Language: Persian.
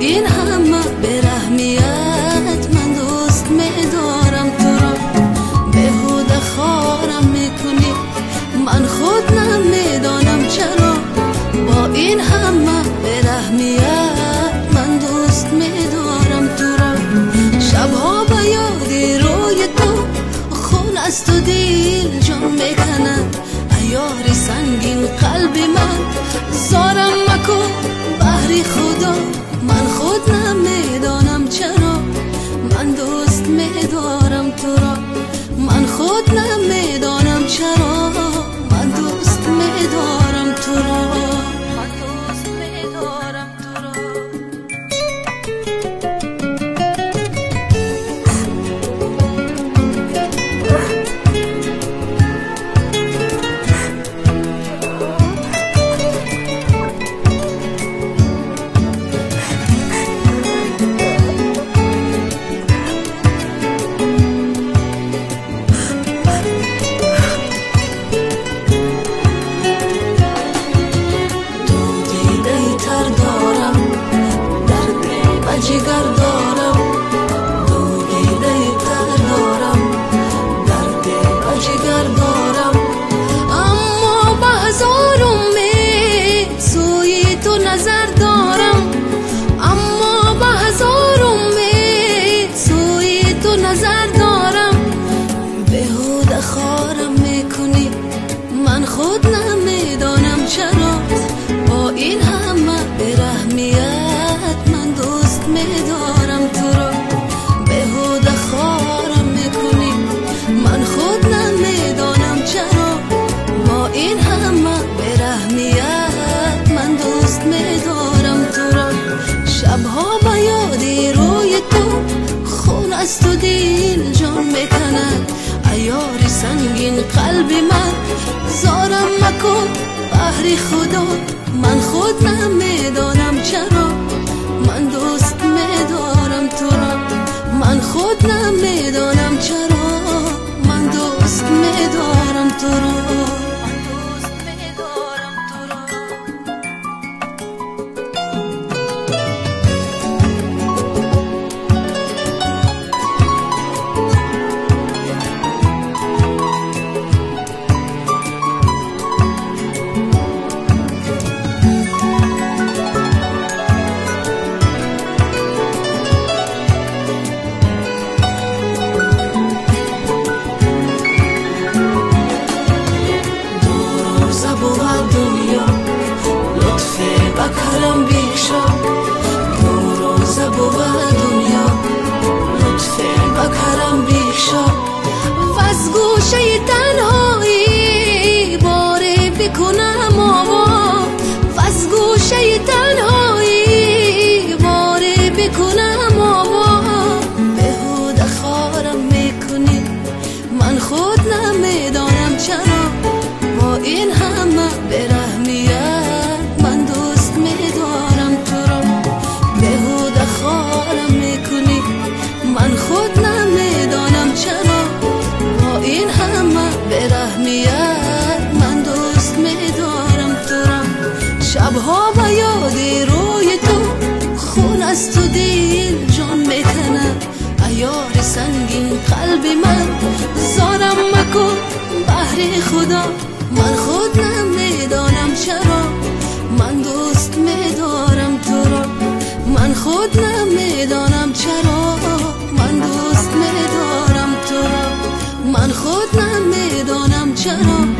این همه برحمیت من دوست می‌دارم تو را. بیهوده خارم میکنی من خود نمیدانم چرا. با این همه برحمیت من دوست می‌دارم تو را. شبها به یاد روی تو خون از تو دل جان میکند. یاری سنگین قلبی من زارم مکن بهر خدا. من خود نمیدانم چرا من دوست می‌دارم تو را. من خود نمیدانم چرا من دوست می‌دارم تو را. من دوست می‌دارم تو را. جگر دارم دو دیده تر دارم درد و جگر دارم. اما به هزار امید سوی تو نظر دارم. اما به هزار امید سوی تو نظر دارم. بیهوده خارم میکنی من خود نمیدانم چرا. با این همه برحمیت من دوست می‌دارم تو را. بیهوده خارم میکنی من خود نمیدانم چرا. با این همه برحمیت من دوست می‌دارم تو را. شبها به یاد روی تو خون از تو دل جان میکند. یاری سنگین قلبی من زارم مکن بهر خدا. من خود نمیدانم چرا من دوست می‌دارم تو را. من خود نمیدانم چرا من دوست می‌دارم تو را. من دوست می‌دارم تو را. دنیا لطف بکرم بیشا. دو روزه بود دنیا لطف بکرم بیشا. و از گوشه تنهایی باره بکنم آوا. و از گوشه تنهایی باره بکنم آوا. بیهوده خارم میکنی من خود نمیدانم چرا. با این همه برحمیت من دوست می‌دارم تو را. بیهوده خارم میکنی من خود نمیدانم چرا. با این همه برحمیت من دوست می‌دارم تو را. شبها به یاد روی تو خون از تو دل جان میکند. یار سنگین قلبی من زارم مکن بهر خدا. من خود نمیدانم چرا من دوست می‌دارم تو را. من خود نمیدانم چرا من دوست می‌دارم تو را. من خود نمیدانم چرا